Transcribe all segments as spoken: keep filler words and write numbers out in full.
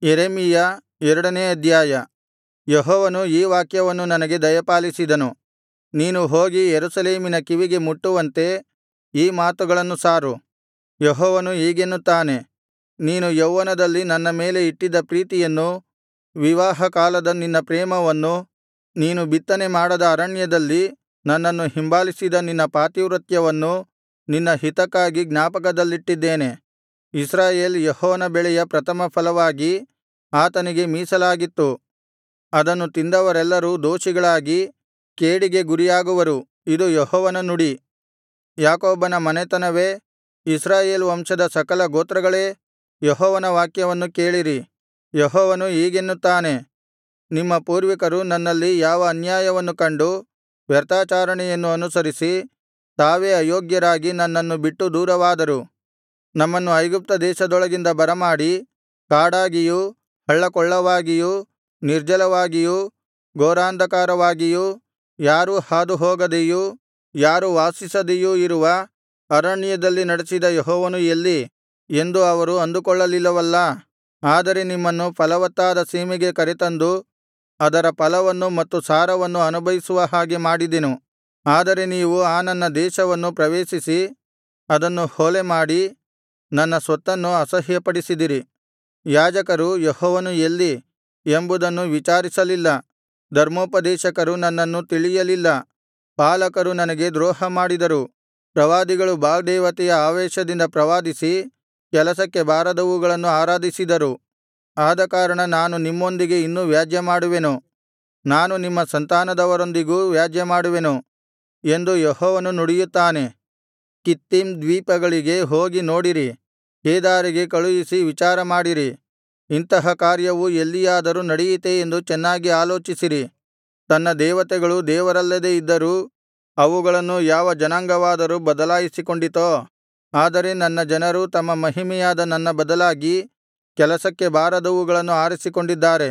ಯೆರೆಮೀಯ ಎರಡನೇ ಅಧ್ಯಾಯ. ಯೆಹೋವನು ಈ ವಾಕ್ಯವನ್ನು ನನಗೆ ದಯಪಾಲಿಸಿದನು. ನೀನು ಹೋಗಿ ಯೆರೂಸಲೇಮಿನ ಕಿವಿಗೆ ಮುಟ್ಟುವಂತೆ ಈ ಮಾತುಗಳನ್ನು ಸಾರು. ಯೆಹೋವನು ಹೀಗೆನ್ನುತ್ತಾನೆ, ನೀನು ಯೌವನದಲ್ಲಿ ನನ್ನ ಮೇಲೆ ಇಟ್ಟಿದ್ದ ಪ್ರೀತಿಯನ್ನೂ ವಿವಾಹಕಾಲದ ನಿನ್ನ ಪ್ರೇಮವನ್ನೂ, ನೀನು ಬಿತ್ತನೆ ಮಾಡದ ಅರಣ್ಯದಲ್ಲಿ ನನ್ನನ್ನು ಹಿಂಬಾಲಿಸಿದ ನಿನ್ನ ಪಾತಿವ್ರತ್ಯವನ್ನೂ ನಿನ್ನ ಹಿತಕ್ಕಾಗಿ ಜ್ಞಾಪಕದಲ್ಲಿಟ್ಟಿದ್ದೇನೆ. ಇಸ್ರಾಯೇಲ್ ಯೆಹೋವನ ಬೆಳೆಯ ಪ್ರಥಮಫಲವಾಗಿ ಆತನಿಗೆ ಮೀಸಲಾಗಿತ್ತು. ಅದನ್ನು ತಿಂದವರೆಲ್ಲರೂ ದೋಷಿಗಳಾಗಿ ಕೇಡಿಗೆ ಗುರಿಯಾಗುವರು. ಇದು ಯೆಹೋವನ ನುಡಿ. ಯಾಕೋಬನ ಮನೆತನವೇ, ಇಸ್ರಾಯೇಲ್ ವಂಶದ ಸಕಲ ಗೋತ್ರಗಳೇ, ಯೆಹೋವನ ವಾಕ್ಯವನ್ನು ಕೇಳಿರಿ. ಯೆಹೋವನು ಹೀಗೆನ್ನುತ್ತಾನೆ, ನಿಮ್ಮ ಪೂರ್ವಿಕರು ನನ್ನಲ್ಲಿ ಯಾವ ಅನ್ಯಾಯವನ್ನು ಕಂಡು ವ್ಯರ್ಥಾಚರಣೆಯನ್ನು ಅನುಸರಿಸಿ ತಾವೇ ಅಯೋಗ್ಯರಾಗಿ ನನ್ನನ್ನು ಬಿಟ್ಟು ದೂರವಾದರು. ನಮ್ಮನ್ನು ಐಗುಪ್ತ ದೇಶದೊಳಗಿಂದ ಬರಮಾಡಿ ಕಾಡಾಗಿಯೂ ಹಳ್ಳಕೊಳ್ಳವಾಗಿಯೂ ನಿರ್ಜಲವಾಗಿಯೂ ಘೋರಾಂಧಕಾರವಾಗಿಯೂ ಯಾರೂ ಹಾದುಹೋಗದೆಯೂ ಯಾರೂ ವಾಸಿಸದೆಯೂ ಇರುವ ಅರಣ್ಯದಲ್ಲಿ ನಡೆಸಿದ ಯೆಹೋವನು ಎಲ್ಲಿ ಎಂದು ಅವರು ಅಂದುಕೊಳ್ಳಲಿಲ್ಲವಲ್ಲಾ? ಆದರೆ ನಿಮ್ಮನ್ನು ಫಲವತ್ತಾದ ಸೀಮೆಗೆ ಕರೆತಂದು ಅದರ ಫಲವನ್ನು ಮತ್ತು ಸಾರವನ್ನು ಅನುಭವಿಸುವ ಹಾಗೆ ಮಾಡಿದೆನು. ಆದರೆ ನೀವು ಆ ನನ್ನ ದೇಶವನ್ನು ಪ್ರವೇಶಿಸಿ ಅದನ್ನು ಹೊಲೆಮಾಡಿ ನನ್ನ ಸ್ವತ್ತನ್ನು ಅಸಹ್ಯಪಡಿಸಿದಿರಿ. ಯಾಜಕರು ಯೆಹೋವನು ಎಲ್ಲಿ ಎಂಬುದನ್ನು ವಿಚಾರಿಸಲಿಲ್ಲ. ಧರ್ಮೋಪದೇಶಕರು ನನ್ನನ್ನು ತಿಳಿಯಲಿಲ್ಲ. ಪಾಲಕರು ನನಗೆ ದ್ರೋಹಮಾಡಿದರು. ಪ್ರವಾದಿಗಳು ಬಾಳ್ ದೇವತೆಯ ಆವೇಶದಿಂದ ಪ್ರವಾದಿಸಿ ಕೆಲಸಕ್ಕೆ ಬಾರದವುಗಳನ್ನು ಆರಾಧಿಸಿದರು. ಆದಕಾರಣ ನಾನು ನಿಮ್ಮೊಂದಿಗೆ ಇನ್ನೂ ವ್ಯಾಜ್ಯಮಾಡುವೆನು, ನಾನು ನಿಮ್ಮ ಸಂತಾನದವರೊಂದಿಗೂ ವ್ಯಾಜ್ಯಮಾಡುವೆನು ಎಂದು ಯೆಹೋವನು ನುಡಿಯುತ್ತಾನೆ. ಕಿತ್ತೀಮ್ ದ್ವೀಪಗಳಿಗೆ ಹೋಗಿ ನೋಡಿರಿ, ಕೇದಾರಿಗೆ ಕಳುಹಿಸಿ ವಿಚಾರಮಾಡಿರಿ. ಇಂತಹ ಕಾರ್ಯವು ಎಲ್ಲಿಯಾದರೂ ನಡೆಯಿತೇ ಎಂದು ಚೆನ್ನಾಗಿ ಆಲೋಚಿಸಿರಿ. ತನ್ನ ದೇವತೆಗಳು ದೇವರಲ್ಲದೆ ಇದ್ದರೂ ಅವುಗಳನ್ನು ಯಾವ ಜನಾಂಗವಾದರೂ ಬದಲಾಯಿಸಿಕೊಂಡಿತೋ? ಆದರೆ ನನ್ನ ಜನರು ತಮ್ಮ ಮಹಿಮೆಯಾದ ನನ್ನ ಬದಲಾಗಿ ಕೆಲಸಕ್ಕೆ ಬಾರದವುಗಳನ್ನು ಆರಿಸಿಕೊಂಡಿದ್ದಾರೆ.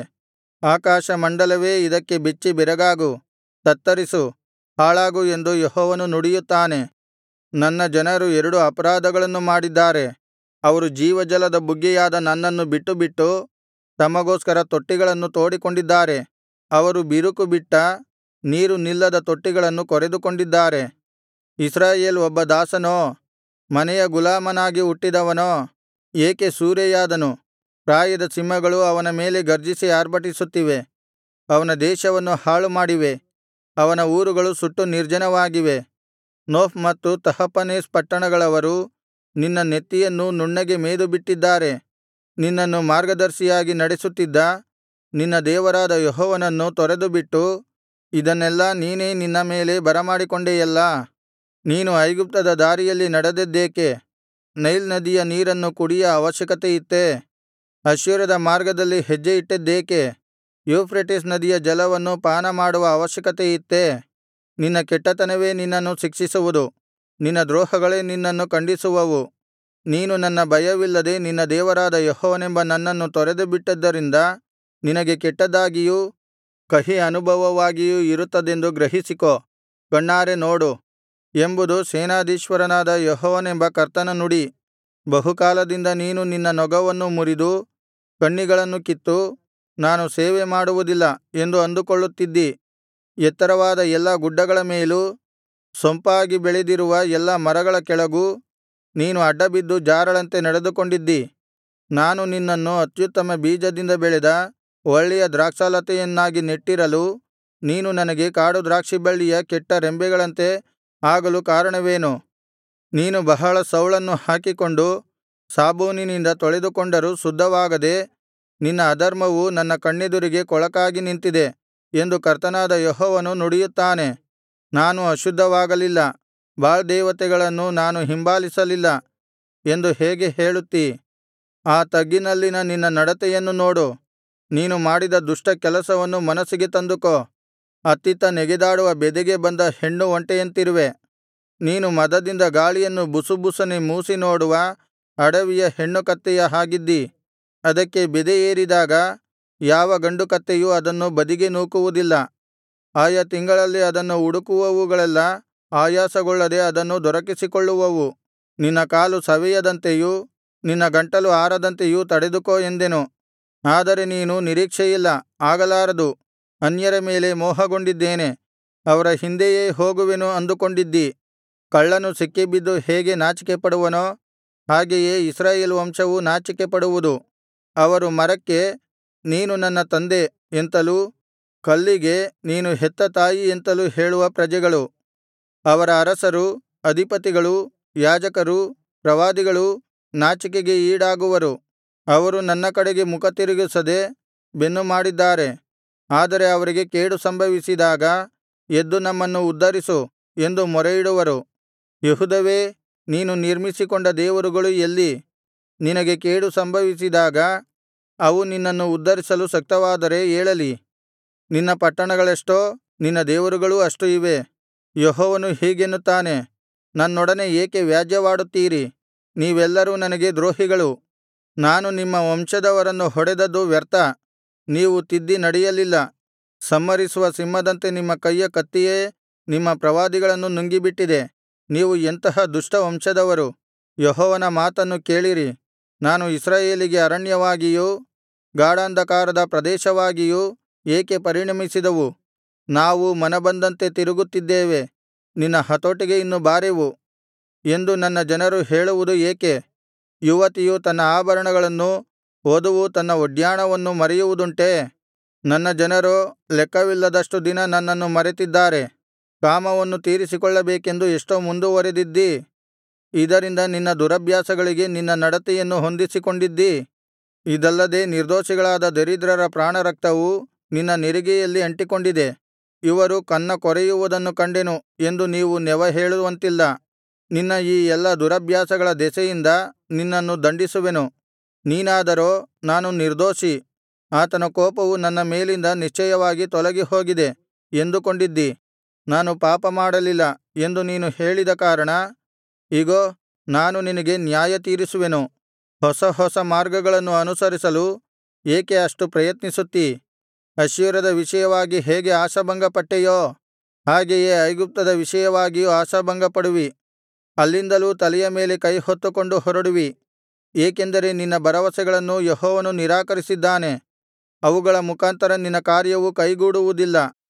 ಆಕಾಶಮಂಡಲವೇ ಇದಕ್ಕೆ ಬೆಚ್ಚಿ ಬೆರಗಾಗು, ತತ್ತರಿಸು, ಹಾಳಾಗು ಎಂದು ಯೆಹೋವನು ನುಡಿಯುತ್ತಾನೆ. ನನ್ನ ಜನರು ಎರಡು ಅಪರಾಧಗಳನ್ನು ಮಾಡಿದ್ದಾರೆ. ಅವರು ಜೀವಜಲದ ಬುಗ್ಗೆಯಾದ ನನ್ನನ್ನು ಬಿಟ್ಟುಬಿಟ್ಟು ತಮಗೋಸ್ಕರ ತೊಟ್ಟಿಗಳನ್ನು ತೋಡಿಕೊಂಡಿದ್ದಾರೆ. ಅವರು ಬಿರುಕು ಬಿಟ್ಟ ನೀರು ನಿಲ್ಲದ ತೊಟ್ಟಿಗಳನ್ನು ಕೊರೆದುಕೊಂಡಿದ್ದಾರೆ. ಇಸ್ರಾಯೇಲ್ ಒಬ್ಬ ದಾಸನೋ, ಮನೆಯ ಗುಲಾಮನಾಗಿ ಹುಟ್ಟಿದವನೋ ಏಕೆ ಸೂರೆಯಾದನು? ಪ್ರಾಯದ ಸಿಂಹಗಳು ಅವನ ಮೇಲೆ ಗರ್ಜಿಸಿ ಆರ್ಭಟಿಸುತ್ತಿವೆ. ಅವನ ದೇಶವನ್ನು ಹಾಳುಮಾಡಿವೆ, ಅವನ ಊರುಗಳು ಸುಟ್ಟು ನಿರ್ಜನವಾಗಿವೆ. ನೋಫ್ ಮತ್ತು ತಹಪನೇಸ್ ಪಟ್ಟಣಗಳವರು ನಿನ್ನ ನೆತ್ತಿಯನ್ನು ನುಣ್ಣಗೆ ಮೇದುಬಿಟ್ಟಿದ್ದಾರೆ. ನಿನ್ನನ್ನು ಮಾರ್ಗದರ್ಶಿಯಾಗಿ ನಡೆಸುತ್ತಿದ್ದ ನಿನ್ನ ದೇವರಾದ ಯೆಹೋವನನ್ನು ತೊರೆದುಬಿಟ್ಟು ಇದನ್ನೆಲ್ಲಾ ನೀನೇ ನಿನ್ನ ಮೇಲೆ ಬರಮಾಡಿಕೊಂಡೆಯಲ್ಲಾ? ನೀನು ಐಗುಪ್ತದ ದಾರಿಯಲ್ಲಿ ನಡೆದದ್ದೇಕೆ? ನೈಲ್ ನದಿಯ ನೀರನ್ನು ಕುಡಿಯ ಅವಶ್ಯಕತೆಯಿತ್ತೇ? ಅಶ್ಶೂರದ ಮಾರ್ಗದಲ್ಲಿ ಹೆಜ್ಜೆಯಿಟ್ಟದ್ದೇಕೆ? ಯೂಫ್ರೆಟಿಸ್ ನದಿಯ ಜಲವನ್ನು ಪಾನಮಾಡುವ ಅವಶ್ಯಕತೆಯಿತ್ತೇ? ನಿನ್ನ ಕೆಟ್ಟತನವೇ ನಿನ್ನನ್ನು ಶಿಕ್ಷಿಸುವುದು, ನಿನ್ನ ದ್ರೋಹಗಳೇ ನಿನ್ನನ್ನು ಖಂಡಿಸುವವು. ನೀನು ನನ್ನ ಭಯವಿಲ್ಲದೆ ನಿನ್ನ ದೇವರಾದ ಯೆಹೋವನೆಂಬ ನನ್ನನ್ನು ತೊರೆದುಬಿಟ್ಟದ್ದರಿಂದ ನಿನಗೆ ಕೆಟ್ಟದ್ದಾಗಿಯೂ ಕಹಿ ಅನುಭವವಾಗಿಯೂ ಇರುತ್ತದೆಂದು ಗ್ರಹಿಸಿಕೋ, ಕಣ್ಣಾರೆ ನೋಡು ಎಂಬುದು ಸೇನಾಧೀಶ್ವರನಾದ ಯೆಹೋವನೆಂಬ ಕರ್ತನ ನುಡಿ. ಬಹುಕಾಲದಿಂದ ನೀನು ನಿನ್ನ ನೊಗವನ್ನು ಮುರಿದು ಕಣ್ಣಿಗಳನ್ನು ಕಿತ್ತು ನಾನು ಸೇವೆ ಮಾಡುವುದಿಲ್ಲ ಎಂದು ಅಂದುಕೊಳ್ಳುತ್ತಿದ್ದಿ. ಎತ್ತರವಾದ ಎಲ್ಲಾ ಗುಡ್ಡಗಳ ಮೇಲೂ ಸೊಂಪಾಗಿ ಬೆಳೆದಿರುವ ಎಲ್ಲಾ ಮರಗಳ ಕೆಳಗೂ ನೀನು ಅಡ್ಡಬಿದ್ದು ಜಾರಳಂತೆ ನಡೆದುಕೊಂಡಿದ್ದಿ. ನಾನು ನಿನ್ನನ್ನು ಅತ್ಯುತ್ತಮ ಬೀಜದಿಂದ ಬೆಳೆದ ಒಳ್ಳೆಯ ದ್ರಾಕ್ಷಾಲತೆಯನ್ನಾಗಿ ನೆಟ್ಟಿರಲು ನೀನು ನನಗೆ ಕಾಡು ದ್ರಾಕ್ಷಿಬಳ್ಳಿಯ ಕೆಟ್ಟ ರೆಂಬೆಗಳಂತೆ ಆಗಲು ಕಾರಣವೇನು? ನೀನು ಬಹಳ ಸೌಳನ್ನು ಹಾಕಿಕೊಂಡು ಸಾಬೂನಿನಿಂದ ತೊಳೆದುಕೊಂಡರೂ ಶುದ್ಧವಾಗದೆ ನಿನ್ನ ಅಧರ್ಮವು ನನ್ನ ಕಣ್ಣೆದುರಿಗೆ ಕೊಳಕಾಗಿ ನಿಂತಿದೆ ಎಂದು ಕರ್ತನಾದ ಯೆಹೋವನು ನುಡಿಯುತ್ತಾನೆ. ನಾನು ಅಶುದ್ಧವಾಗಲಿಲ್ಲ, ಬಾಳ್ ದೇವತೆಗಳನ್ನು ನಾನು ಹಿಂಬಾಲಿಸಲಿಲ್ಲ ಎಂದು ಹೇಗೆ ಹೇಳುತ್ತೀ? ಆ ತಗ್ಗಿನಲ್ಲಿನ ನಿನ್ನ ನಡತೆಯನ್ನು ನೋಡು. ನೀನು ಮಾಡಿದ ದುಷ್ಟ ಕೆಲಸವನ್ನು ಮನಸ್ಸಿಗೆ ತಂದುಕೋ. ಅತ್ತಿತ್ತ ನೆಗೆದಾಡುವ ಬೆದೆಗೆ ಬಂದ ಹೆಣ್ಣು ಒಂಟೆಯಂತಿರುವೆ. ನೀನು ಮದದಿಂದ ಗಾಳಿಯನ್ನು ಬುಸುಬುಸನೆ ಮೂಸಿ ನೋಡುವ ಅಡವಿಯ ಹೆಣ್ಣು ಕತ್ತೆಯ ಹಾಗಿದ್ದಿ. ಅದಕ್ಕೆ ಬೆದೆ ಏರಿದಾಗ ಯಾವ ಗಂಡು ಕತ್ತೆಯೂ ಅದನ್ನು ಬದಿಗೆ ನೂಕುವುದಿಲ್ಲ. ಆಯಾ ತಿಂಗಳಲ್ಲಿ ಅದನ್ನು ಹುಡುಕುವವುಗಳೆಲ್ಲಾ ಆಯಾಸಗೊಳ್ಳದೆ ಅದನ್ನು ದೊರಕಿಸಿಕೊಳ್ಳುವವು. ನಿನ್ನ ಕಾಲು ಸವೆಯದಂತೆಯೂ ನಿನ್ನ ಗಂಟಲು ಆರದಂತೆಯೂ ತಡೆದುಕೋ ಎಂದೆನು. ಆದರೆ ನೀನು ನಿರೀಕ್ಷೆಯಿಲ್ಲ, ಆಗಲಾರದು, ಅನ್ಯರ ಮೇಲೆ ಮೋಹಗೊಂಡಿದ್ದೇನೆ, ಅವರ ಹಿಂದೆಯೇ ಹೋಗುವೆನು ಅಂದುಕೊಂಡಿದ್ದಿ. ಕಳ್ಳನು ಸಿಕ್ಕಿಬಿದ್ದು ಹೇಗೆ ನಾಚಿಕೆಪಡುವನೋ ಹಾಗೆಯೇ ಇಸ್ರಾಯೇಲ್ ವಂಶವು ನಾಚಿಕೆಪಡುವುದು. ಅವರು ಮರಕ್ಕೆ, ನೀನು ನನ್ನ ತಂದೆ ಎಂತಲೂ, ಕಲ್ಲಿಗೆ, ನೀನು ಹೆತ್ತ ತಾಯಿ ಎಂತಲೂ ಹೇಳುವ ಪ್ರಜೆಗಳು. ಅವರ ಅರಸರು, ಅಧಿಪತಿಗಳು, ಯಾಜಕರು, ಪ್ರವಾದಿಗಳೂ ನಾಚಿಕೆಗೆ ಈಡಾಗುವರು. ಅವರು ನನ್ನ ಕಡೆಗೆ ಮುಖತಿರುಗಿಸದೆ ಬೆನ್ನು ಮಾಡಿದ್ದಾರೆ. ಆದರೆ ಅವರಿಗೆ ಕೇಡು ಸಂಭವಿಸಿದಾಗ, ಎದ್ದು ನಮ್ಮನ್ನು ಉದ್ಧರಿಸು ಎಂದು ಮೊರೆಯಿಡುವರು. ಯೆಹೂದವೇ, ನೀನು ನಿರ್ಮಿಸಿಕೊಂಡ ದೇವರುಗಳು ಎಲ್ಲಿ? ನಿನಗೆ ಕೇಡು ಸಂಭವಿಸಿದಾಗ ಅವು ನಿನ್ನನ್ನು ಉದ್ಧರಿಸಲು ಶಕ್ತವಾದರೆ ಏಳಲಿ. ನಿನ್ನ ಪಟ್ಟಣಗಳೆಷ್ಟೋ, ನಿನ್ನ ದೇವರುಗಳೂ ಅಷ್ಟು ಇವೆ. ಯೆಹೋವನು ಹೀಗೆನ್ನುತ್ತಾನೆ, ನನ್ನೊಡನೆ ಏಕೆ ವ್ಯಾಜ್ಯವಾಡುತ್ತೀರಿ? ನೀವೆಲ್ಲರೂ ನನಗೆ ದ್ರೋಹಿಗಳು. ನಾನು ನಿಮ್ಮ ವಂಶದವರನ್ನು ಹೊಡೆದದ್ದು ವ್ಯರ್ಥ, ನೀವು ತಿದ್ದಿ ನಡೆಯಲಿಲ್ಲ. ಸಂಹರಿಸುವ ಸಿಂಹದಂತೆ ನಿಮ್ಮ ಕೈಯ ಕತ್ತಿಯೇ ನಿಮ್ಮ ಪ್ರವಾದಿಗಳನ್ನು ನುಂಗಿಬಿಟ್ಟಿದೆ. ನೀವು ಎಂತಹ ದುಷ್ಟ ವಂಶದವರು! ಯೆಹೋವನ ಮಾತನ್ನು ಕೇಳಿರಿ. ನಾನು ಇಸ್ರಾಯೇಲಿಗೆ ಅರಣ್ಯವಾಗಿಯೂ ಗಾಢಾಂಧಕಾರದ ಪ್ರದೇಶವಾಗಿಯೂ ಏಕೆ ಪರಿಣಮಿಸಿದವು? ನಾವು ಮನಬಂದಂತೆ ತಿರುಗುತ್ತಿದ್ದೇವೆ, ನಿನ್ನ ಹತೋಟಿಗೆ ಇನ್ನು ಬಾರೆವು ಎಂದು ನನ್ನ ಜನರು ಹೇಳುವುದು ಏಕೆ? ಯುವತಿಯು ತನ್ನ ಆಭರಣಗಳನ್ನೂ ವಧುವು ತನ್ನ ಒಡ್ಯಾಣವನ್ನೂ ಮರೆಯುವುದುಂಟೇ? ನನ್ನ ಜನರೋ ಲೆಕ್ಕವಿಲ್ಲದಷ್ಟು ದಿನ ನನ್ನನ್ನು ಮರೆತಿದ್ದಾರೆ. ಕಾಮವನ್ನು ತೀರಿಸಿಕೊಳ್ಳಬೇಕೆಂದು ಎಷ್ಟೋ ಮುಂದುವರೆದಿದ್ದಿ. ಇದರಿಂದ ನಿನ್ನ ದುರಭ್ಯಾಸಗಳಿಗೆ ನಿನ್ನ ನಡತೆಯನ್ನು ಹೊಂದಿಸಿಕೊಂಡಿದ್ದಿ. ಇದಲ್ಲದೆ ನಿರ್ದೋಷಿಗಳಾದ ದರಿದ್ರರ ಪ್ರಾಣರಕ್ತವು ನಿನ್ನ ನೆರಿಗೆಯಲ್ಲಿ ಅಂಟಿಕೊಂಡಿದೆ. ಇವರು ಕನ್ನ ಕೊರೆಯುವುದನ್ನು ಕಂಡೆನು ಎಂದು ನೀವು ನೆವ ಹೇಳುವಂತಿಲ್ಲ. ನಿನ್ನ ಈ ಎಲ್ಲಾ ದುರಭ್ಯಾಸಗಳ ದೆಸೆಯಿಂದ ನಿನ್ನನ್ನು ದಂಡಿಸುವೆನು. ನೀನಾದರೋ, ನಾನು ನಿರ್ದೋಷಿ, ಆತನ ಕೋಪವು ನನ್ನ ಮೇಲಿಂದ ನಿಶ್ಚಯವಾಗಿ ತೊಲಗಿಹೋಗಿದೆ ಎಂದುಕೊಂಡಿದ್ದಿ. ನಾನು ಪಾಪಮಾಡಲಿಲ್ಲ ಎಂದು ನೀನು ಹೇಳಿದ ಕಾರಣ, ಇಗೋ, ನಾನು ನಿನಗೆ ನ್ಯಾಯತೀರಿಸುವೆನು. ಹೊಸ ಹೊಸ ಮಾರ್ಗಗಳನ್ನು ಅನುಸರಿಸಲು ಏಕೆ ಅಷ್ಟು ಪ್ರಯತ್ನಿಸುತ್ತೀ? ಅಶ್ಶೂರದ ವಿಷಯವಾಗಿ ಹೇಗೆ ಆಶಾಭಂಗಪಟ್ಟೆಯೋ ಹಾಗೆಯೇ ಐಗುಪ್ತದ ವಿಷಯವಾಗಿಯೂ ಆಶಾಭಂಗಪಡುವಿ. ಅಲ್ಲಿಂದಲೂ ತಲೆಯ ಮೇಲೆ ಕೈಹೊತ್ತುಕೊಂಡು ಹೊರಡುವಿ. ಏಕೆಂದರೆ ನಿನ್ನ ಭರವಸೆಗಳನ್ನು ಯೆಹೋವನು ನಿರಾಕರಿಸಿದ್ದಾನೆ, ಅವುಗಳ ಮುಖಾಂತರ ನಿನ್ನ ಕಾರ್ಯವು ಕೈಗೂಡುವುದಿಲ್ಲ.